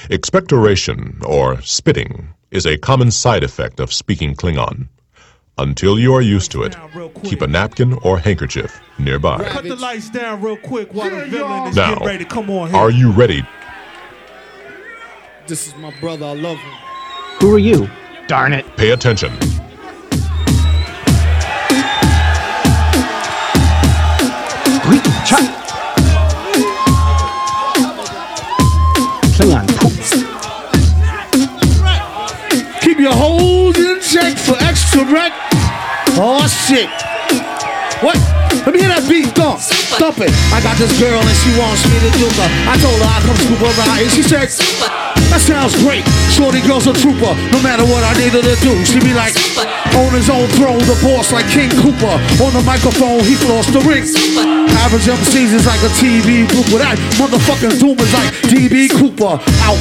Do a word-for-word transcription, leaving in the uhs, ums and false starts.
Expectoration, or spitting, is a common side effect of speaking Klingon. Until you are used to it, keep a napkin or handkerchief nearby. Cut the lights down real quick while the Yeah, villain is Now, getting ready to come on here. are you ready? This is my brother, I love him. Who are you? Darn it. Pay attention. Klingon poop. Keep your hold in check for extra rec. Oh shit. What? Let me hear that beat thump. Thump it. I got this girl and she wants me to do her. I told her I come scoop her out and she said, that sounds great. Shorty girl's a trooper. No matter what I need her to do, she be like, on his own throne, the boss like King Cooper. On the microphone, he flossed the ring. Average M Cs is like a T V group. That motherfucking Doom is like D B Cooper. Out